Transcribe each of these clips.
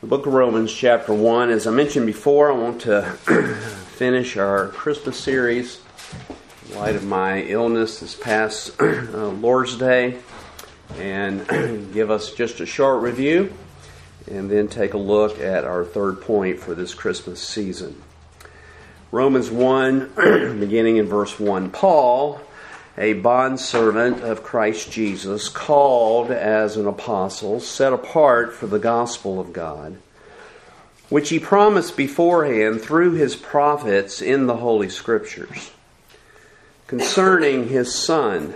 The book of Romans, chapter 1. As I mentioned before, I want to finish our Christmas series in light of my illness this past Lord's Day and give us just a short review and then take a look at our third point for this Christmas season. Romans 1, beginning in verse 1. Paul, a bondservant of Christ Jesus, called as an apostle, set apart for the gospel of God, which he promised beforehand through his prophets in the Holy Scriptures, concerning his Son,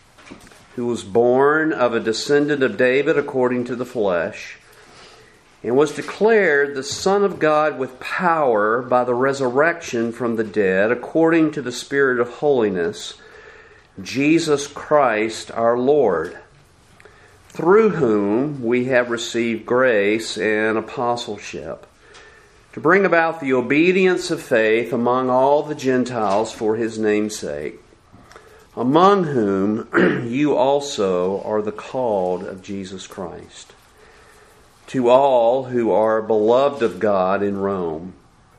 who was born of a descendant of David according to the flesh, and was declared the Son of God with power by the resurrection from the dead, according to the Spirit of holiness, Jesus Christ our Lord, through whom we have received grace and apostleship, to bring about the obedience of faith among all the Gentiles for his name's sake, among whom you also are the called of Jesus Christ. To all who are beloved of God in Rome,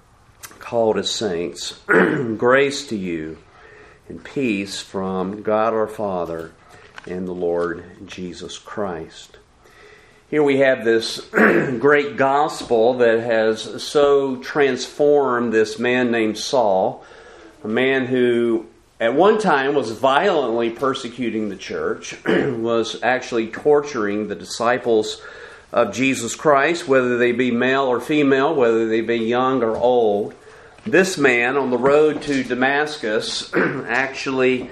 called as saints, grace to you and peace from God our Father and the Lord Jesus Christ. Here we have this great gospel that has so transformed this man named Saul, a man who at one time was violently persecuting the church, was actually torturing the disciples of Jesus Christ, whether they be male or female, whether they be young or old. This man on the road to Damascus actually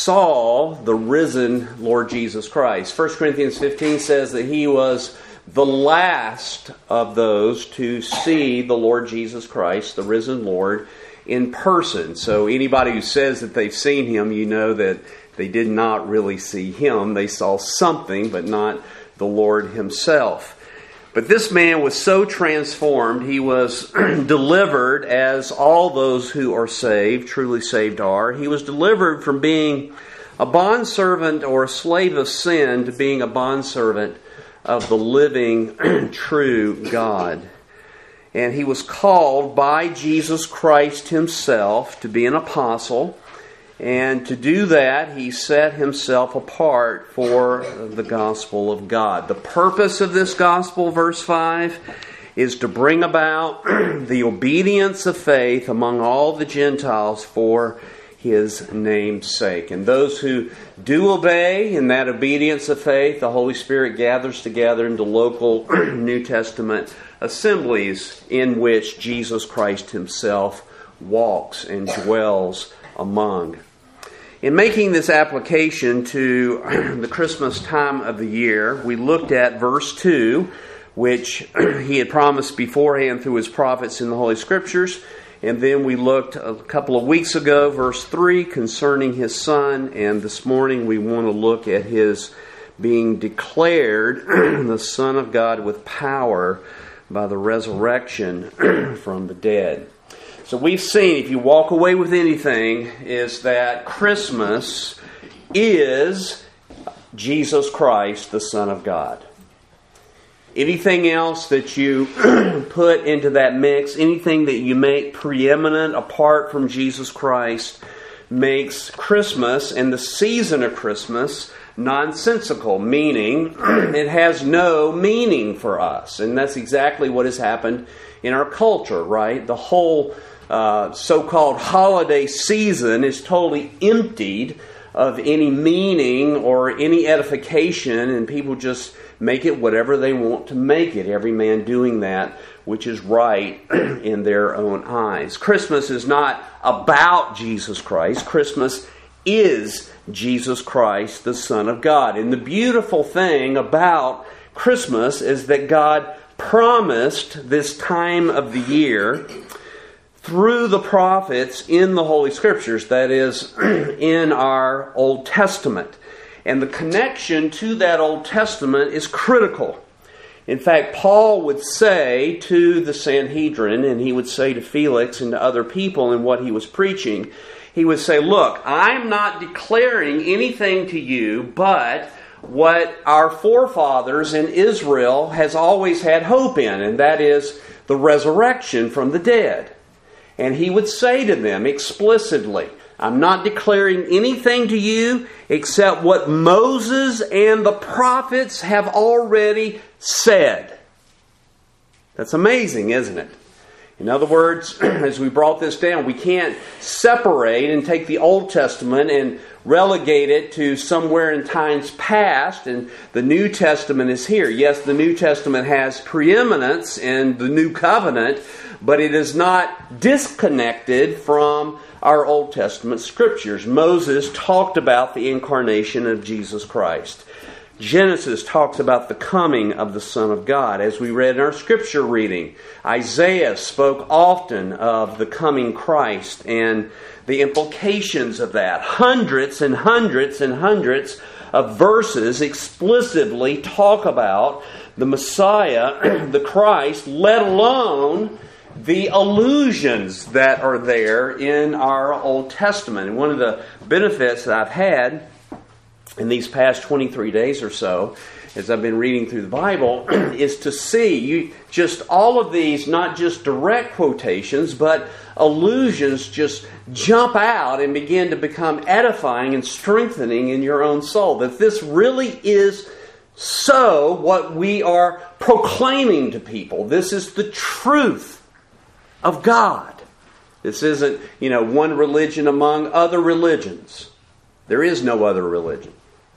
saw the risen Lord Jesus Christ. 1 Corinthians 15 says that he was the last of those to see the Lord Jesus Christ, the risen Lord, in person. So anybody who says that they've seen him, you know that they did not really see him. They saw something, but not the Lord himself. But this man was so transformed, he was delivered, as all those who are saved, truly saved are. He was delivered from being a bondservant or a slave of sin to being a bondservant of the living, true God. And he was called by Jesus Christ himself to be an apostle. And to do that, he set himself apart for the gospel of God. The purpose of this gospel, verse 5, is to bring about the obedience of faith among all the Gentiles for his name's sake. And those who do obey in that obedience of faith, the Holy Spirit gathers together into local New Testament assemblies in which Jesus Christ himself walks and dwells among. In making this application to the Christmas time of the year, we looked at verse 2, which he had promised beforehand through his prophets in the Holy Scriptures. And then we looked a couple of weeks ago, verse 3, concerning his Son. And this morning we want to look at his being declared the Son of God with power by the resurrection from the dead. So we've seen, if you walk away with anything, is that Christmas is Jesus Christ, the Son of God. Anything else that you put into that mix, anything that you make preeminent apart from Jesus Christ, makes Christmas and the season of Christmas nonsensical, meaning it has no meaning for us. And that's exactly what has happened in our culture, right? The whole so-called holiday season is totally emptied of any meaning or any edification, and people just make it whatever they want to make it, every man doing that which is right in their own eyes. Christmas is not about Jesus Christ. Christmas is Jesus Christ, the Son of God. And the beautiful thing about Christmas is that God promised this time of the year through the prophets in the Holy Scriptures, that is, in our Old Testament. And the connection to that Old Testament is critical. In fact, Paul would say to the Sanhedrin, and he would say to Felix and to other people in what he was preaching, he would say, look, I'm not declaring anything to you but what our forefathers in Israel has always had hope in, and that is the resurrection from the dead. And he would say to them explicitly, I'm not declaring anything to you except what Moses and the prophets have already said. That's amazing, isn't it? In other words, as we brought this down, we can't separate and take the Old Testament and relegate it to somewhere in times past, and the New Testament is here. Yes, the New Testament has preeminence in the New Covenant, but it is not disconnected from our Old Testament scriptures. Moses talked about the incarnation of Jesus Christ. Genesis talks about the coming of the Son of God. As we read in our scripture reading, Isaiah spoke often of the coming Christ and the implications of that. Hundreds and hundreds and hundreds of verses explicitly talk about the Messiah, the Christ, let alone the allusions that are there in our Old Testament. And one of the benefits that I've had in these past 23 days or so, as I've been reading through the Bible, is to see just all of these, not just direct quotations, but allusions just jump out and begin to become edifying and strengthening in your own soul. That this really is so what we are proclaiming to people. This is the truth of God. This isn't, one religion among other religions. There is no other religion.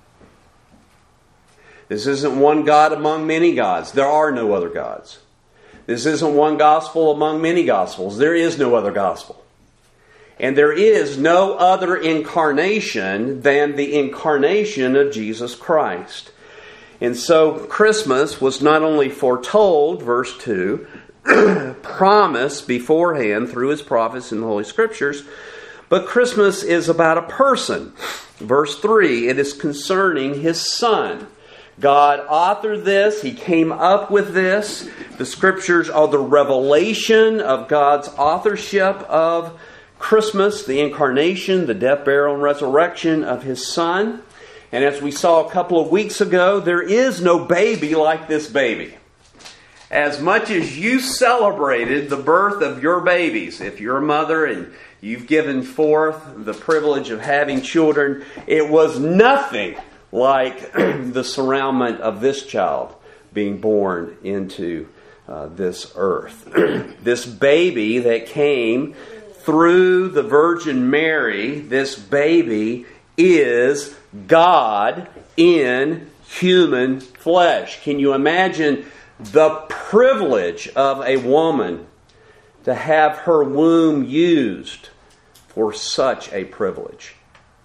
This isn't one God among many gods. There are no other gods. This isn't one gospel among many gospels. There is no other gospel. And there is no other incarnation than the incarnation of Jesus Christ. And so Christmas was not only foretold, verse 2, promised beforehand through His prophets in the Holy Scriptures, but Christmas is about a person. Verse 3, it is concerning His Son. God authored this. He came up with this. The Scriptures are the revelation of God's authorship of Christmas, the incarnation, the death, burial, and resurrection of His Son. And as we saw a couple of weeks ago, there is no baby like this baby. As much as you celebrated the birth of your babies, if you're a mother and you've given forth the privilege of having children, it was nothing like the surroundment of this child being born into this earth. This baby that came through the Virgin Mary, this baby is God in human flesh. Can you imagine the privilege of a woman to have her womb used for such a privilege?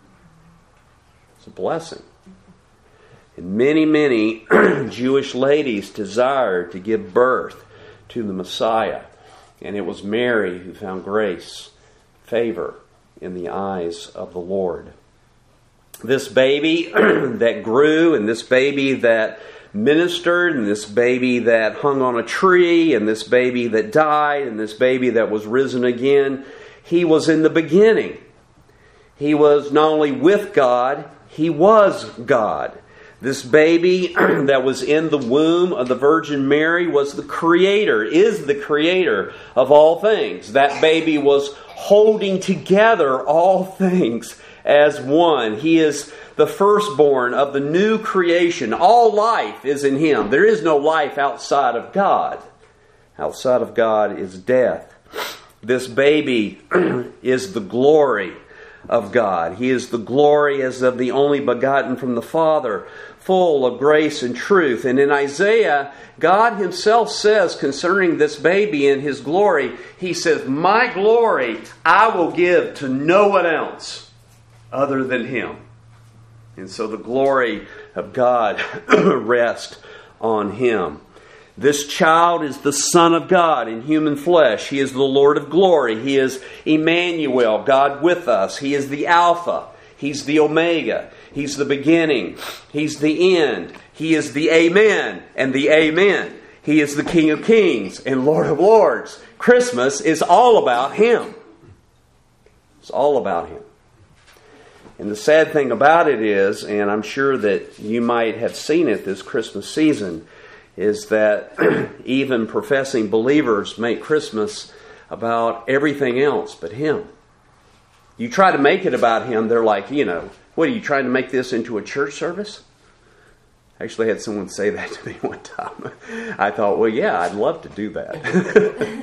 It's a blessing. And many, many Jewish ladies desired to give birth to the Messiah. And it was Mary who found grace, favor in the eyes of the Lord. This baby that grew, and this baby that ministered, and this baby that hung on a tree, and this baby that died, and this baby that was risen again, he was in the beginning. He was not only with God, he was God. This baby that was in the womb of the Virgin Mary was the creator, is the creator of all things. That baby was holding together all things as one. He is the firstborn of the new creation. All life is in Him. There is no life outside of God. Outside of God is death. This baby is the glory of God. He is the glory as of the only begotten from the Father, full of grace and truth. And in Isaiah, God Himself says concerning this baby and His glory, He says, "My glory I will give to no one else other than Him." And so the glory of God rests on Him. This child is the Son of God in human flesh. He is the Lord of glory. He is Emmanuel, God with us. He is the Alpha. He's the Omega. He's the beginning. He's the end. He is the Amen and the Amen. He is the King of Kings and Lord of Lords. Christmas is all about Him. It's all about Him. And the sad thing about it is, and I'm sure that you might have seen it this Christmas season, is that even professing believers make Christmas about everything else but Him. You try to make it about Him, they're like, what are you trying to make this into a church service? I actually had someone say that to me one time. I thought, well, yeah, I'd love to do that.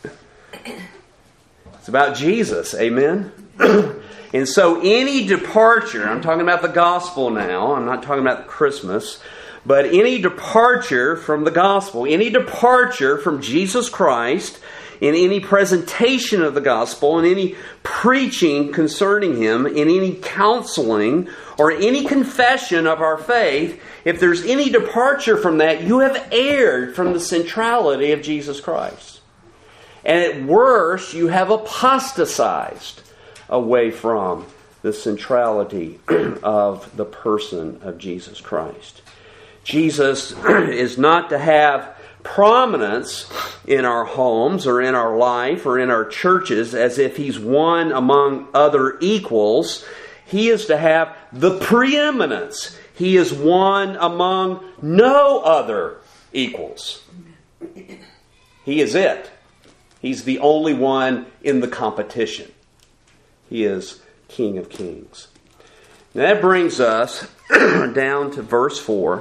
It's about Jesus, amen? And so any departure, I'm talking about the gospel now, I'm not talking about Christmas, but any departure from the gospel, any departure from Jesus Christ, in any presentation of the gospel, in any preaching concerning Him, in any counseling, or any confession of our faith, if there's any departure from that, you have erred from the centrality of Jesus Christ. And at worst, you have apostatized away from the centrality of the person of Jesus Christ. Jesus is not to have prominence in our homes or in our life or in our churches as if He's one among other equals. He is to have the preeminence. He is one among no other equals. He is it. He's the only one in the competition. He is King of Kings. Now that brings us down to verse 4.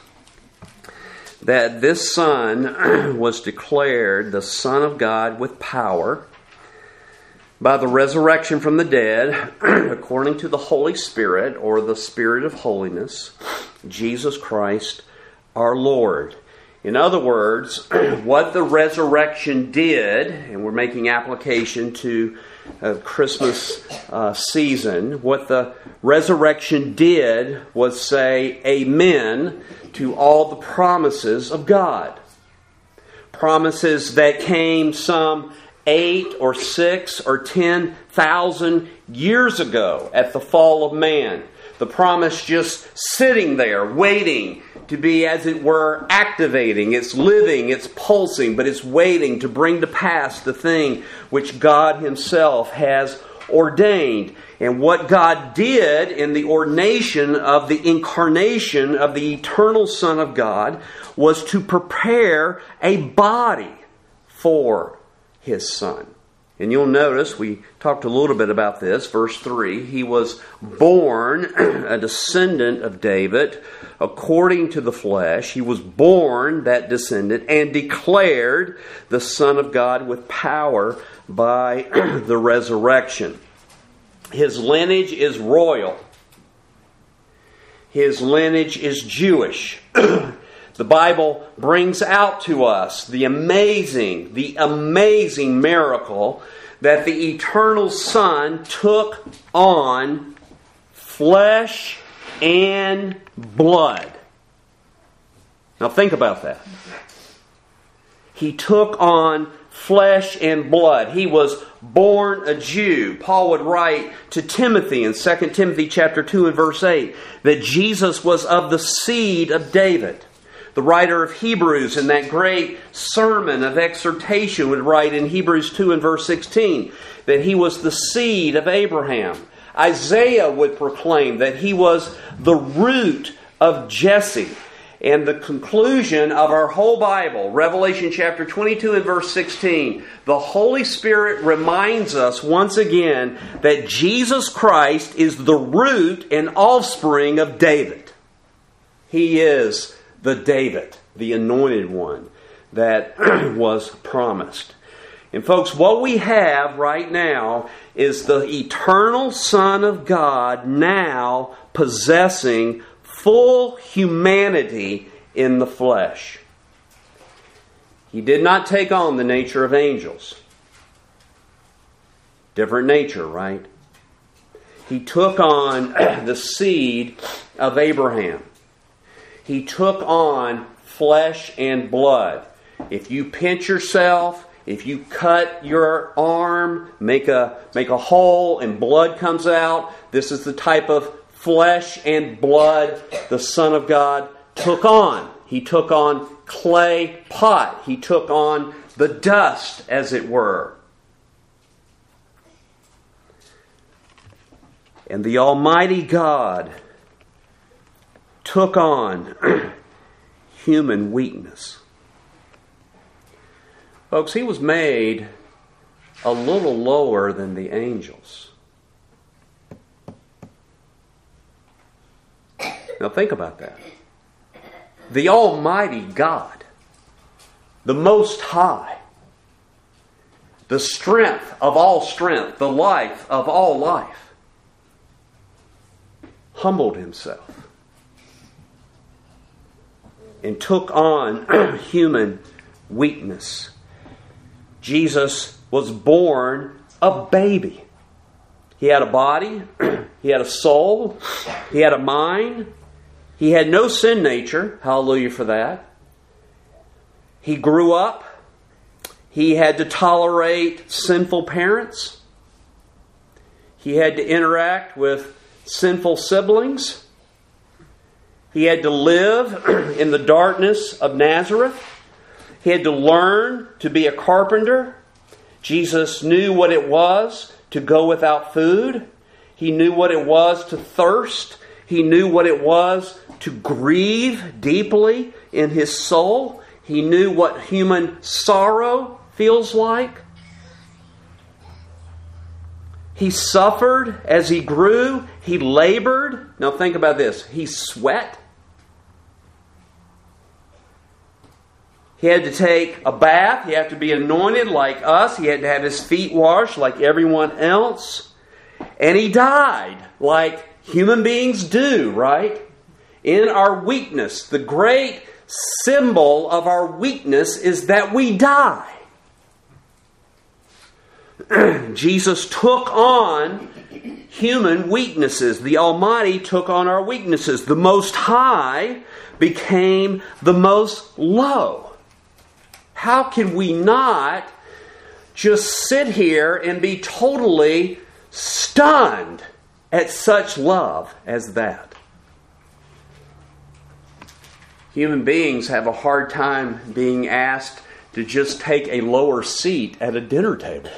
That this Son was declared the Son of God with power by the resurrection from the dead, according to the Holy Spirit, or the Spirit of holiness, Jesus Christ our Lord. In other words, what the resurrection did, and we're making application to Christmas season, what the resurrection did was say amen to all the promises of God. Promises that came some 8 or 6 or 10,000 years ago at the fall of man. The promise just sitting there, waiting to be, as it were, activating. It's living, it's pulsing, but it's waiting to bring to pass the thing which God Himself has ordained. And what God did in the ordination of the incarnation of the eternal Son of God was to prepare a body for His Son. And you'll notice, we talked a little bit about this, verse 3, He was born a descendant of David according to the flesh. He was born, that descendant, and declared the Son of God with power by the resurrection. His lineage is royal. His lineage is Jewish. The Bible brings out to us the amazing miracle that the eternal Son took on flesh and blood. Now think about that. He took on flesh and blood. He was born a Jew. Paul would write to Timothy in 2 Timothy chapter 2 and verse 8 that Jesus was of the seed of David. The writer of Hebrews in that great sermon of exhortation would write in Hebrews 2 and verse 16 that He was the seed of Abraham. Isaiah would proclaim that He was the root of Jesse. And the conclusion of our whole Bible, Revelation chapter 22 and verse 16, the Holy Spirit reminds us once again that Jesus Christ is the root and offspring of David. He is the David, the anointed one that was promised. And folks, what we have right now is the eternal Son of God now possessing full humanity in the flesh. He did not take on the nature of angels. Different nature, right? He took on the seed of Abraham. He took on flesh and blood. If you pinch yourself, if you cut your arm, make a hole and blood comes out, this is the type of flesh and blood the Son of God took on. He took on clay pot. He took on the dust, as it were. And the Almighty God took on human weakness. Folks, He was made a little lower than the angels. Now think about that. The Almighty God, the Most High, the strength of all strength, the life of all life, humbled Himself and took on human weakness. Jesus was born a baby. He had a body, He had a soul, He had a mind. He had no sin nature. Hallelujah for that. He grew up. He had to tolerate sinful parents. He had to interact with sinful siblings. He had to live in the darkness of Nazareth. He had to learn to be a carpenter. Jesus knew what it was to go without food. He knew what it was to thirst. He knew what it was to grieve deeply in His soul. He knew what human sorrow feels like. He suffered as He grew. He labored. Now think about this. He sweat. He had to take a bath. He had to be anointed like us. He had to have his feet washed like everyone else. And He died like human beings do, right? In our weakness. The great symbol of our weakness is that we die. Jesus took on human weaknesses. The Almighty took on our weaknesses. The Most High became the Most Low. How can we not just sit here and be totally stunned at such love as that? Human beings have a hard time being asked to just take a lower seat at a dinner table,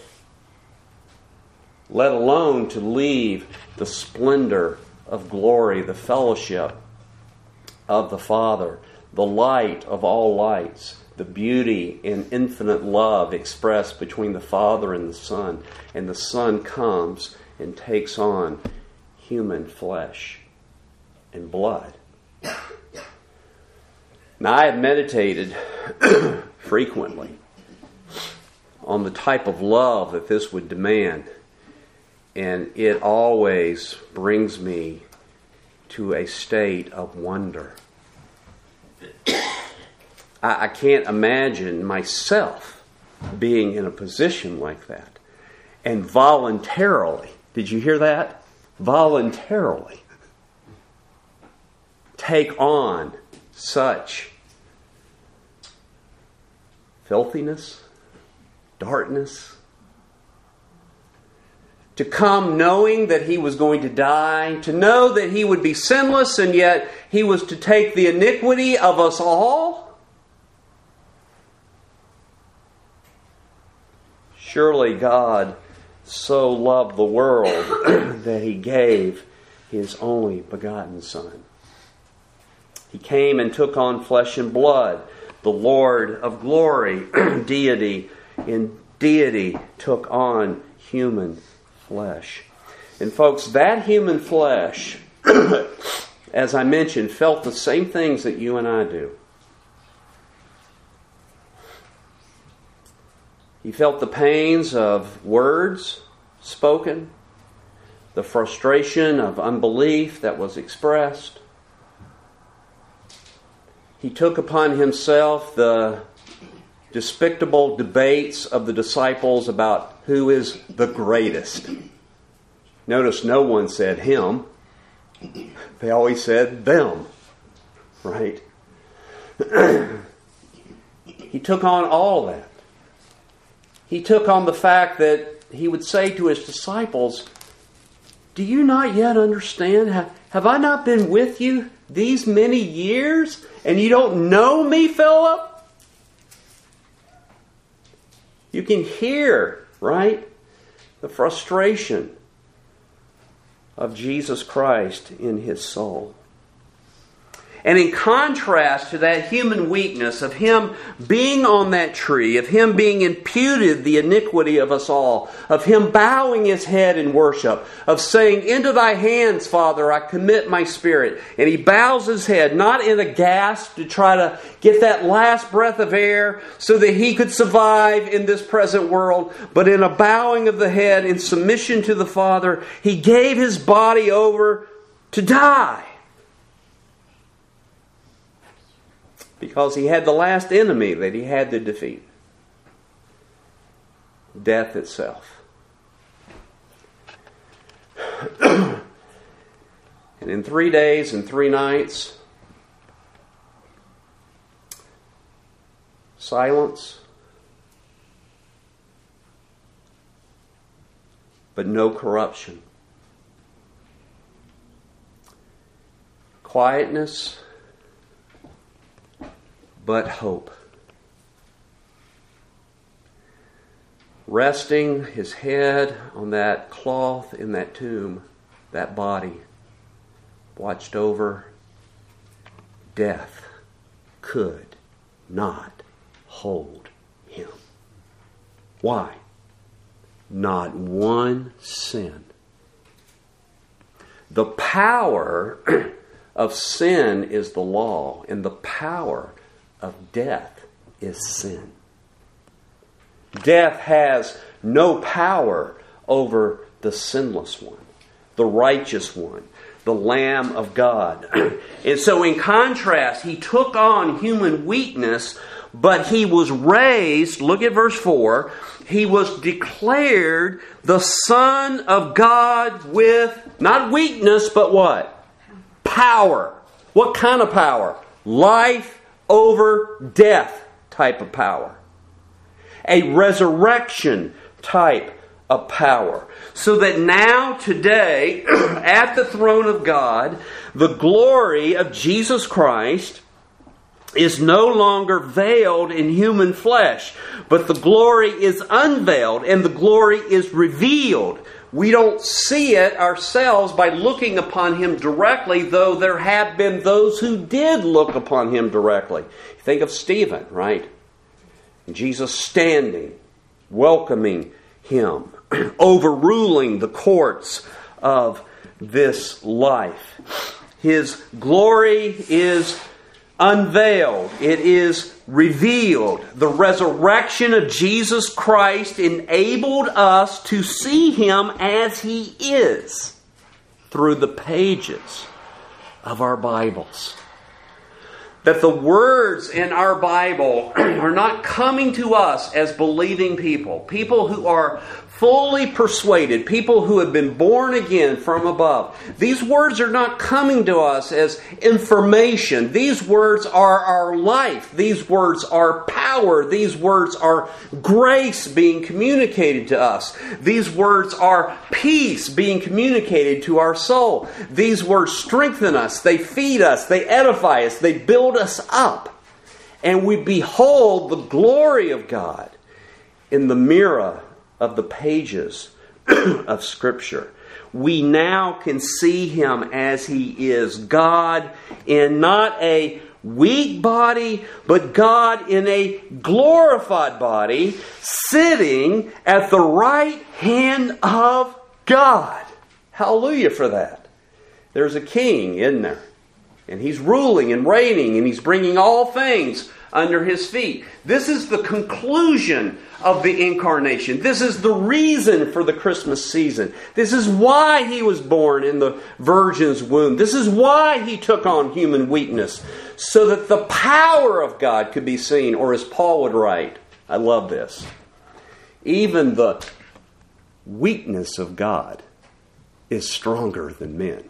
let alone to leave the splendor of glory, the fellowship of the Father, the light of all lights, the beauty and infinite love expressed between the Father and the Son. And the Son comes and takes on human flesh and blood. Now, I have meditated frequently on the type of love that this would demand. And it always brings me to a state of wonder. I can't imagine myself being in a position like that. And voluntarily, did you hear that? Voluntarily take on such filthiness, darkness. To come knowing that He was going to die, to know that He would be sinless, and yet He was to take the iniquity of us all. Surely God so loved the world that He gave His only begotten Son. He came and took on flesh and blood. The Lord of glory, deity, in deity took on human flesh. And folks, that human flesh, as I mentioned, felt the same things that you and I do. He felt the pains of words spoken, the frustration of unbelief that was expressed. He took upon Himself the despicable debates of the disciples about who is the greatest. Notice no one said Him. They always said them. Right? He took on all that. He took on the fact that He would say to His disciples, "Do you not yet understand? Have I not been with you these many years? And you don't know me, Philip?" You can hear, right, the frustration of Jesus Christ in his soul. And in contrast to that human weakness of him being on that tree, of him being imputed the iniquity of us all, of him bowing his head in worship, of saying, "Into thy hands, Father, I commit my spirit." And he bows his head, not in a gasp to try to get that last breath of air so that he could survive in this present world, but in a bowing of the head in submission to the Father, he gave his body over to die. Because he had the last enemy that he had to defeat. Death itself. And in 3 days and 3 nights, silence, but no corruption. Quietness, but hope. Resting his head on that cloth in that tomb, that body, watched over, death could not hold him. Why? Not one sin. The power of sin is the law, and the power of death is sin. Death has no power over the sinless one, the righteous one, the Lamb of God. And so in contrast, he took on human weakness, but he was raised, look at verse 4, he was declared the Son of God with, not weakness, but what? Power. What kind of power? Life over death type of power. A resurrection type of power. So that now, today, at the throne of God, the glory of Jesus Christ is no longer veiled in human flesh, but the glory is unveiled and the glory is revealed. We don't see it ourselves by looking upon him directly, though there have been those who did look upon him directly. Think of Stephen, right? Jesus standing, welcoming him, overruling the courts of this life. His glory is unveiled. It is revealed. The resurrection of Jesus Christ enabled us to see him as he is through the pages of our Bibles. That the words in our Bible are not coming to us as believing people. People who are fully persuaded. People who have been born again from above. These words are not coming to us as information. These words are our life. These words are power. These words are grace being communicated to us. These words are peace being communicated to our soul. These words strengthen us. They feed us. They edify us. They build us up. And we behold the glory of God in the mirror of the pages of Scripture. We now can see him as he is, God in not a weak body, but God in a glorified body, sitting at the right hand of God. Hallelujah for that. There's a king, isn't there? And he's ruling and reigning, and he's bringing all things under his feet. This is the conclusion of the incarnation. This is the reason for the Christmas season. This is why he was born in the virgin's womb. This is why he took on human weakness, so that the power of God could be seen. Or as Paul would write, I love this, even the weakness of God is stronger than men.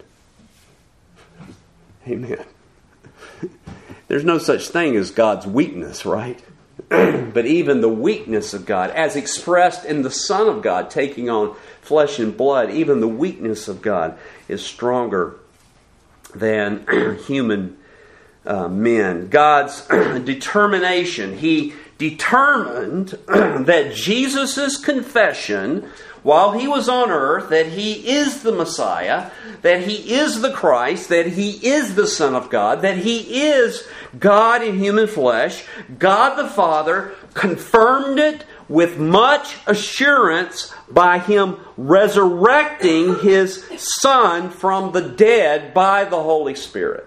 Amen. There's no such thing as God's weakness, right? But even the weakness of God, as expressed in the Son of God taking on flesh and blood, even the weakness of God is stronger than human men. God's determination. He determined that Jesus' confession while he was on earth, that he is the Messiah, that he is the Christ, that he is the Son of God, that he is God in human flesh, God the Father confirmed it with much assurance by him resurrecting his Son from the dead by the Holy Spirit.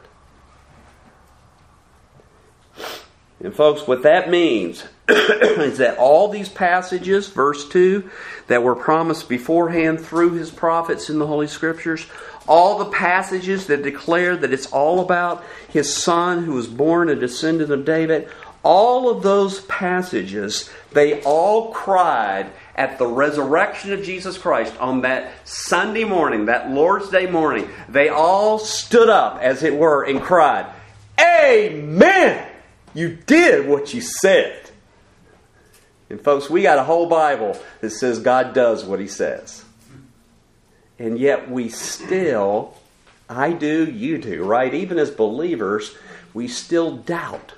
And folks, what that means is that all these passages, verse 2, that were promised beforehand through his prophets in the Holy Scriptures, all the passages that declare that it's all about his Son who was born a descendant of David, all of those passages, they all cried at the resurrection of Jesus Christ on that Sunday morning, that Lord's Day morning. They all stood up, as it were, and cried, "Amen! You did what you said." And folks, we got a whole Bible that says God does what He says. And yet we still, I do, you do, right? Even as believers, we still doubt.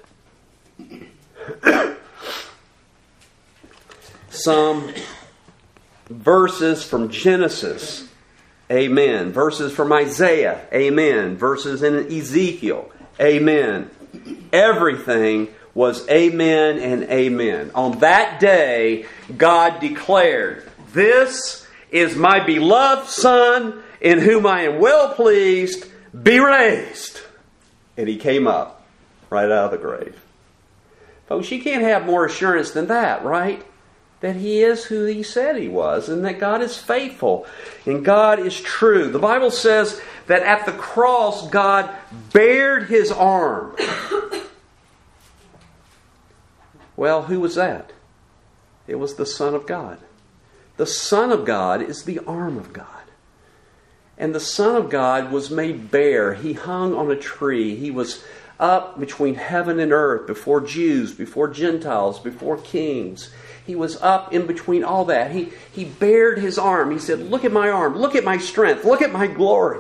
Some verses from Genesis, amen. Verses from Isaiah, amen. Verses in Ezekiel, amen. Everything was amen and amen. On that day, God declared, "This is my beloved Son, in whom I am well pleased. Be raised." And He came up right out of the grave. Folks, you can't have more assurance than that, right? That He is who He said He was, and that God is faithful, and God is true. The Bible says that at the cross, God bared His arm. Well, who was that? It was the Son of God. The Son of God is the arm of God. And the Son of God was made bare. He hung on a tree. He was up between heaven and earth, before Jews, before Gentiles, before kings. He was up in between all that. He bared His arm. He said, "Look at my arm. Look at my strength. Look at my glory."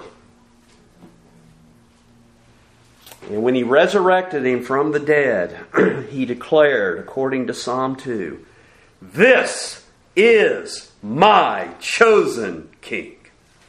And when He resurrected Him from the dead, He declared, according to Psalm 2, "This is my chosen King."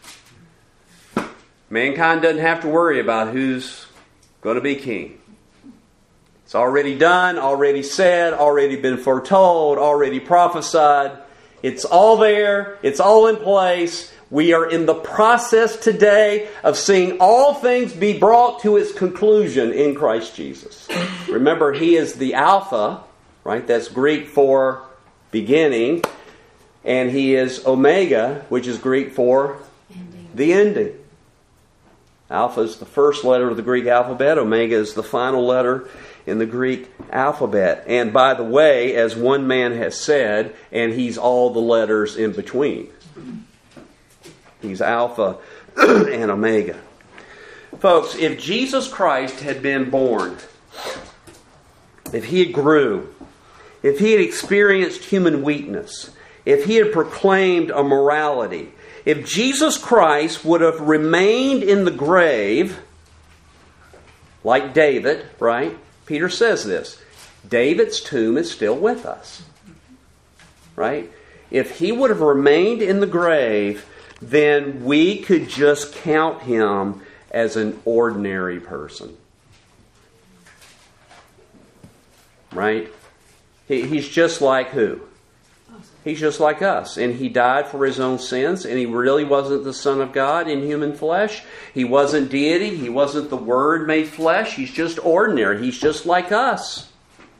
Mankind doesn't have to worry about who's going to be king. It's already done, already said, already been foretold, already prophesied. It's all there. It's all in place. We are in the process today of seeing all things be brought to its conclusion in Christ Jesus. Remember, He is the Alpha, right? That's Greek for beginning. And He is Omega, which is Greek for the ending. Alpha is the first letter of the Greek alphabet. Omega is the final letter in the Greek alphabet. And by the way, as one man has said, and He's all the letters in between. He's Alpha and Omega. Folks, if Jesus Christ had been born, if He had grew, if He had experienced human weakness, if He had proclaimed a morality, if Jesus Christ would have remained in the grave, like David, right? Peter says this. David's tomb is still with us. Right? If He would have remained in the grave, then we could just count Him as an ordinary person. Right? He's just like who? He's just like us. And He died for His own sins. And He really wasn't the Son of God in human flesh. He wasn't deity. He wasn't the Word made flesh. He's just ordinary. He's just like us.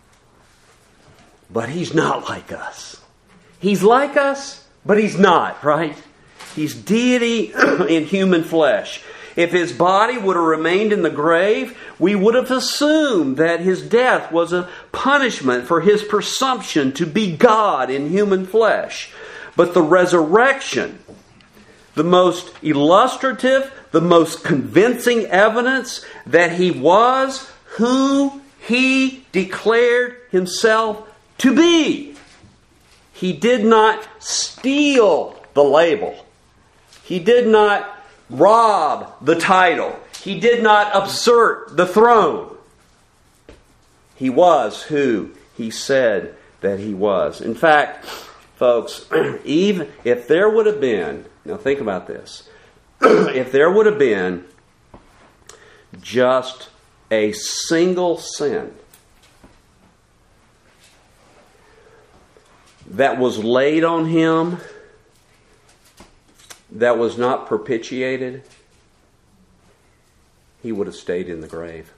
But He's not like us. He's like us, but He's not, right? He's deity in human flesh. If His body would have remained in the grave, we would have assumed that His death was a punishment for His presumption to be God in human flesh. But the resurrection, the most illustrative, the most convincing evidence that He was who He declared Himself to be. He did not steal the label. He did not rob the title. He did not usurp the throne. He was who He said that he was. In fact, folks, even if there would have been, now think about this, if there would have been just a single sin that was laid on him that was not propitiated, he would have stayed in the grave.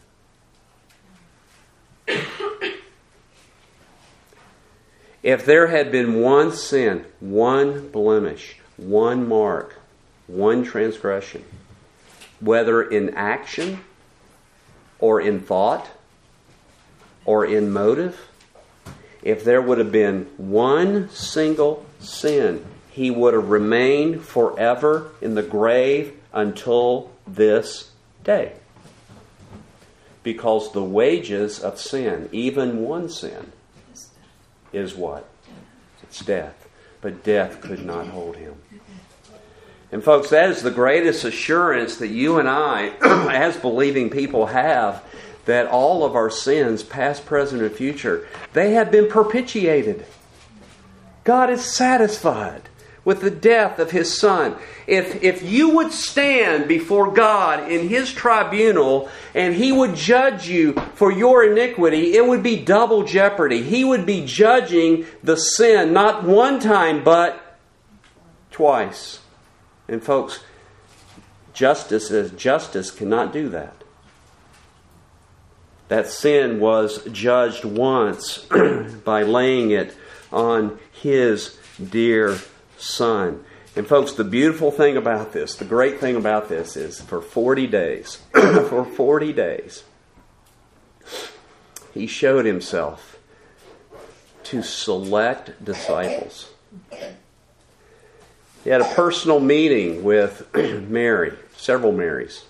If there had been one sin, one blemish, one mark, one transgression, whether in action or in thought or in motive, if there would have been one single sin, he would have remained forever in the grave until this day. Because the wages of sin, even one sin, is what? It's death. But death could not hold him. And folks, that is the greatest assurance that you and I, as believing people, have, that all of our sins, past, present, and future, they have been propitiated. God is satisfied with the death of His Son. If you would stand before God in His tribunal and He would judge you for your iniquity, it would be double jeopardy. He would be judging the sin not one time but twice. And folks, justice cannot do that. That sin was judged once by laying it on His dear Son. And folks, the beautiful thing about this, the great thing about this is for 40 days, He showed Himself to select disciples. He had a personal meeting with Mary, several Marys.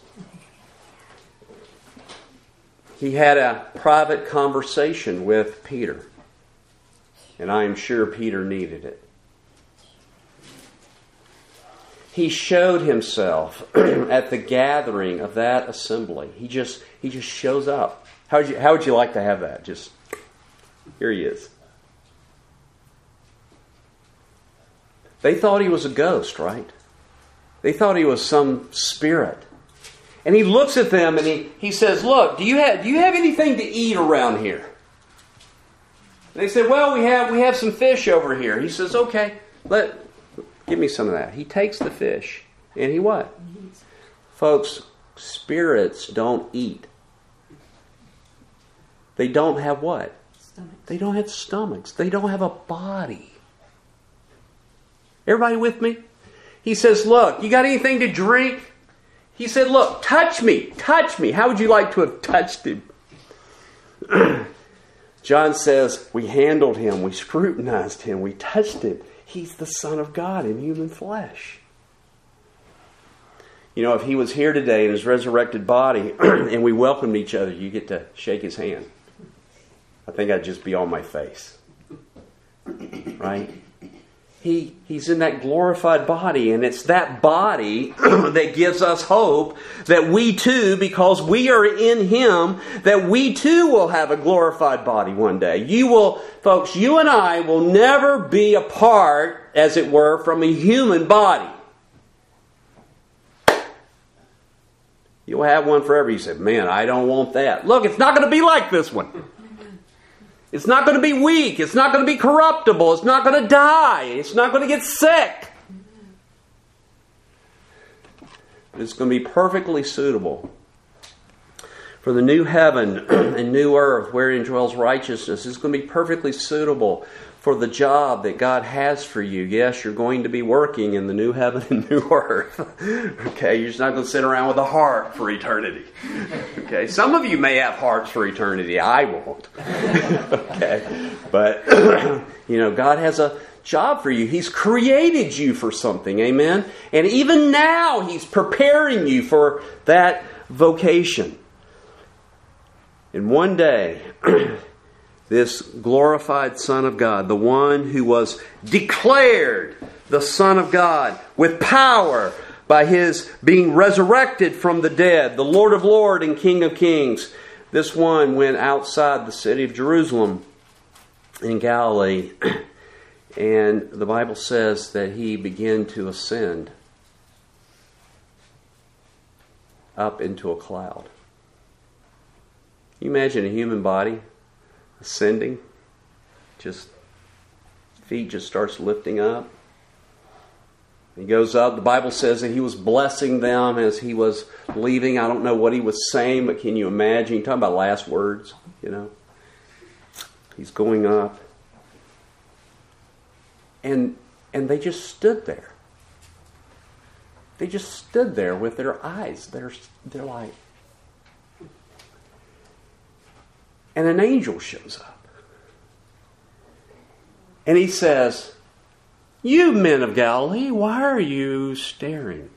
He had a private conversation with Peter. And I am sure Peter needed it. He showed Himself at the gathering of that assembly. He just shows up. How would you like to have that? Just, here He is. They thought He was a ghost, right? They thought He was some spirit. And He looks at them and he says, "Look, do you have anything to eat around here?" And they said, "Well, we have some fish over here." He says, "Okay, give me some of that." He takes the fish and he what? Folks, spirits don't eat. They don't have what? Stomachs. They don't have stomachs. They don't have a body. Everybody with me? He says, "Look, you got anything to drink?" He said, "Look, touch me. Touch me." How would you like to have touched Him? John says, we handled Him, we scrutinized Him, we touched Him. He's the Son of God in human flesh. You know, if He was here today in His resurrected body and we welcomed each other, you get to shake His hand. I think I'd just be on my face. Right? He's in that glorified body, and it's that body that gives us hope that we too, because we are in Him, that we too will have a glorified body one day. Folks, you and I will never be apart, as it were, from a human body. You'll have one forever. You say, "Man, I don't want that." Look, it's not going to be like this one. It's not going to be weak. It's not going to be corruptible. It's not going to die. It's not going to get sick. It's going to be perfectly suitable for the new heaven and new earth wherein dwells righteousness. It's going to be perfectly suitable for the job that God has for you. Yes, you're going to be working in the new heaven and new earth. Okay, you're just not going to sit around with a heart for eternity. Okay, some of you may have hearts for eternity. I won't. Okay, but God has a job for you. He's created you for something. Amen. And even now, He's preparing you for that vocation. And one day, this glorified Son of God, the one who was declared the Son of God with power by His being resurrected from the dead, the Lord of Lords and King of Kings, this one went outside the city of Jerusalem in Galilee, and the Bible says that he began to ascend up into a cloud. Can you imagine a human body ascending? Feet just starts lifting up. He goes up. The Bible says that he was blessing them as he was leaving. I don't know what he was saying, but can you imagine? You're talking about last words, He's going up. And they just stood there. They just stood there with their eyes. They're like... And an angel shows up. And he says, "You men of Galilee, why are you staring?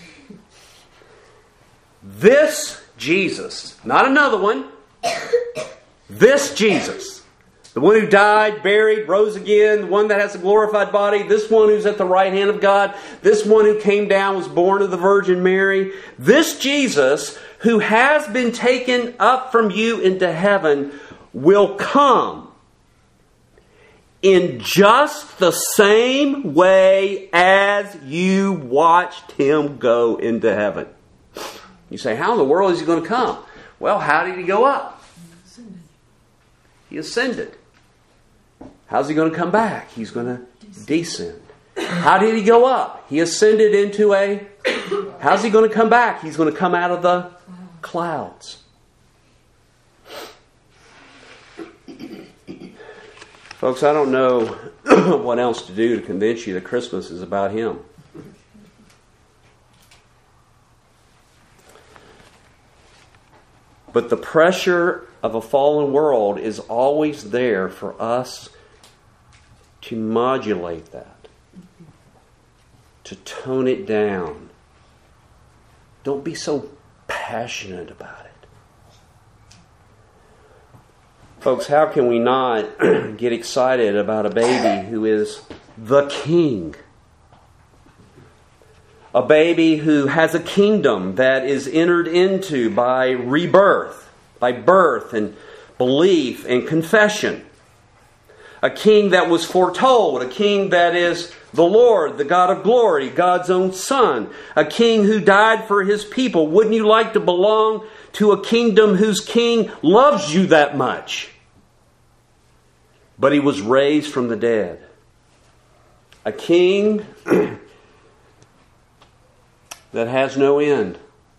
This Jesus," not another one, this Jesus, the one who died, buried, rose again, the one that has a glorified body, this one who's at the right hand of God, this one who came down, was born of the Virgin Mary, this Jesus who has been taken up from you into heaven will come in just the same way as you watched him go into heaven. You say, how in the world is he going to come? Well, how did he go up? He ascended. How's he going to come back? He's going to descend. How did he go up? He ascended into a... How's he going to come back? He's going to come out of the clouds. Folks, I don't know what else to do to convince you that Christmas is about him. But the pressure of a fallen world is always there for us to modulate that, to tone it down. Don't be so passionate about it. Folks, how can we not get excited about a baby who is the king? A baby who has a kingdom that is entered into by rebirth, by birth and belief and confession. A king that was foretold, a king that is the Lord, the God of glory, God's own Son. A king who died for his people. Wouldn't you like to belong to a kingdom whose king loves you that much? But he was raised from the dead. A king that has no end.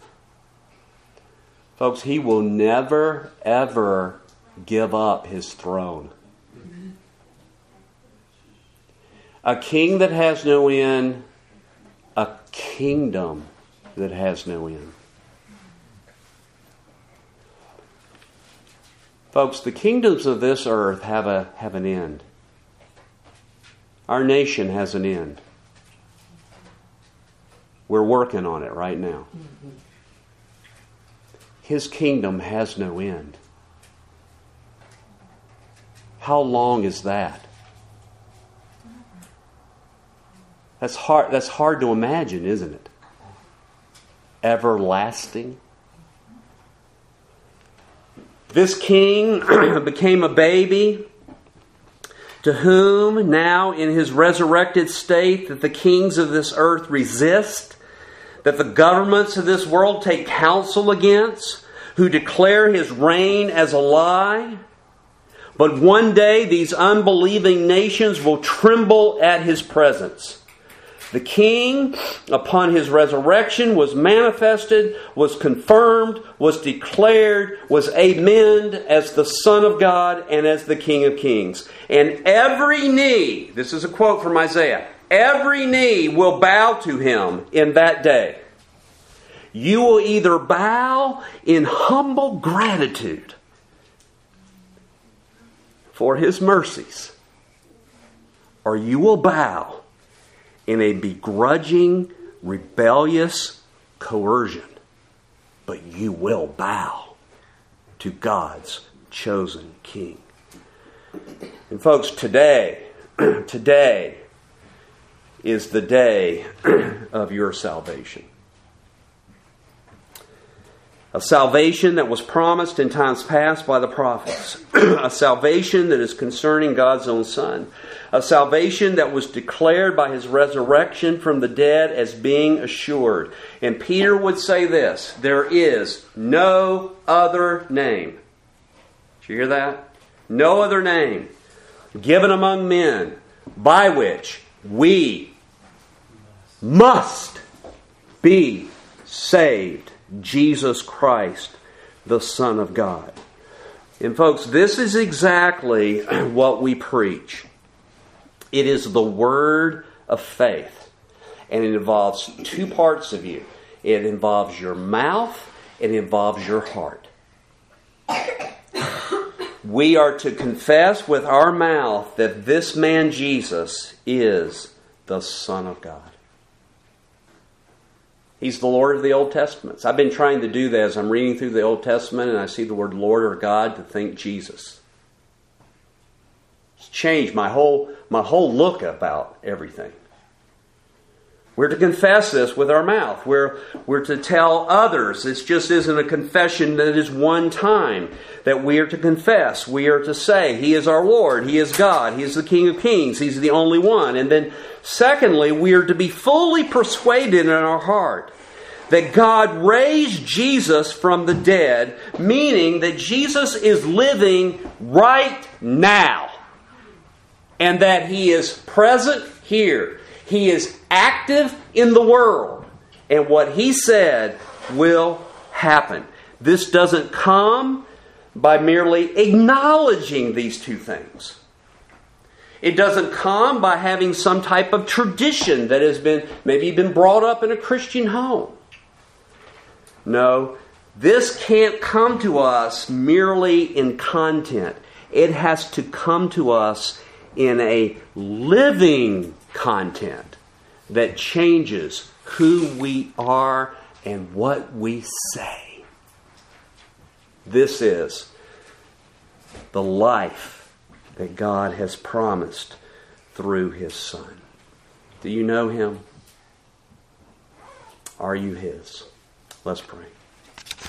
Folks, he will never, ever give up his throne. A king that has no end, a kingdom that has no end. Folks, the kingdoms of this earth have an end. Our nation has an end. We're working on it right now. His kingdom has no end. How long is that? That's hard to imagine, isn't it? Everlasting. This king became a baby to whom now in his resurrected state that the kings of this earth resist, that the governments of this world take counsel against, who declare his reign as a lie. But one day these unbelieving nations will tremble at his presence. The king, upon his resurrection, was manifested, was confirmed, was declared, was amened as the Son of God and as the King of Kings. And every knee, this is a quote from Isaiah, every knee will bow to him in that day. You will either bow in humble gratitude for his mercies, or you will bow in a begrudging, rebellious coercion. But you will bow to God's chosen King. And folks, today is the day of your salvation. A salvation that was promised in times past by the prophets. a salvation that is concerning God's own Son. A salvation that was declared by His resurrection from the dead as being assured. And Peter would say this, there is no other name. Did you hear that? No other name given among men by which we must be saved. Jesus Christ, the Son of God. And folks, this is exactly what we preach. It is the word of faith. And it involves two parts of you. It involves your mouth. It involves your heart. We are to confess with our mouth that this man Jesus is the Son of God. He's the Lord of the Old Testament. I've been trying to do that as I'm reading through the Old Testament and I see the word Lord or God to think Jesus. It's changed my whole look about everything. We're to confess this with our mouth. We're to tell others. This just isn't a confession that is one time. That we are to confess. We are to say, He is our Lord. He is God. He is the King of Kings. He's the only one. And then secondly, we are to be fully persuaded in our heart that God raised Jesus from the dead, meaning that Jesus is living right now. And that He is present here. He is active in the world. And what He said will happen. This doesn't come by merely acknowledging these two things. It doesn't come by having some type of tradition that has maybe been brought up in a Christian home. No, this can't come to us merely in content. It has to come to us in a living content that changes who we are and what we say. This is the life that God has promised through His Son. Do you know Him? Are you His? Let's pray.